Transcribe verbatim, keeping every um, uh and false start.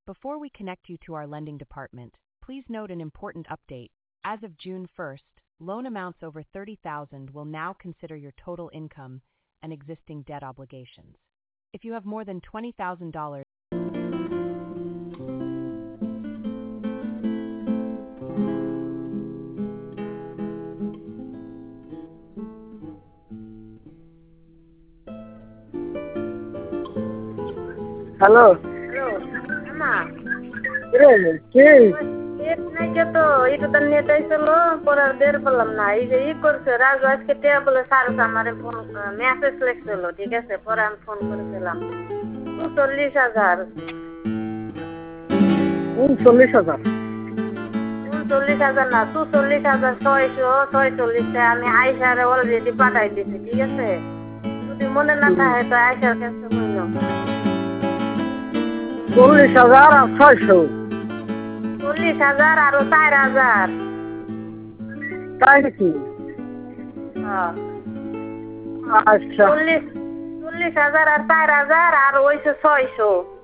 Before we connect you to our lending department, please note an important update. As of June first, loan amounts over thirty thousand dollars will now consider your total income and existing debt obligations. If you have more than twenty thousand dollars, hello hello মা রে কি net নাই কে তো এটা তো net আইছিল পরে আর বের করলাম না এই যে ই করছে রাজু আজকে টেয়া বলে স্যার আমারে ফোন মেসেজ লিখছিল ঠিক আছে পরে আমি ফোন করেছিলাম চল্লিশ হাজার উনচল্লিশ হাজার উনচল্লিশ হাজার না তু চল্লিশ হাজার ছয়শো ছয়চল্লিশটা আমি আয়সারে অলরেডি পাঠাই দিছি ঠিক আছে যদি মনে না থাকে তো আয়সার কাছে বললাম চল্লিশ হাজার আর ছয়শো চল্লিশ হাজার আরো চার হাজার তাই নাকি হ্যাঁ আচ্ছা চল্লিশ চল্লিশ হাজার আর চার হাজার আর ওইশো ছয়শো